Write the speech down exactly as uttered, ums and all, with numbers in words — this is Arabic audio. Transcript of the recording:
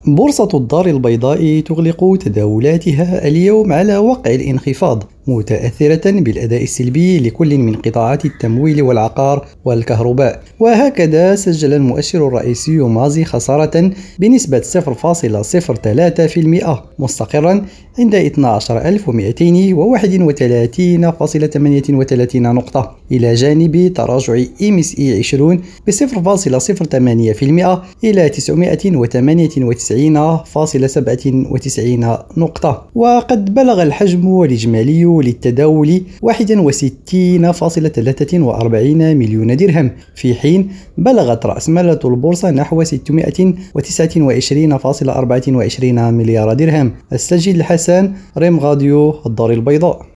بورصة الدار البيضاء تغلق تداولاتها اليوم على وقع الانخفاض، متأثرة بالأداء السلبي لكل من قطاعات التمويل والعقار والكهرباء. وهكذا سجل المؤشر الرئيسي مازي خسارة بنسبة صفر فاصلة صفر ثلاثة بالمئة، مستقرا عند اثني عشر ألف ومئتين وواحد وثلاثين فاصلة ثمانية وثلاثين نقطة، إلى جانب تراجع إم إس إي عشرين ب صفر فاصلة صفر ثمانية بالمئة إلى تسعمئة وثمانية وتسعين فاصلة سبعة وتسعين نقطة. وقد بلغ الحجم الإجمالي للتداول واحد وستين فاصلة ثلاثة وأربعين مليون درهم، في حين بلغت رأسمالة البورصة نحو ستمئة وتسعة وعشرين فاصلة أربعة وعشرين مليار درهم. السجل الحسن، ريم غاديو، الدار البيضاء.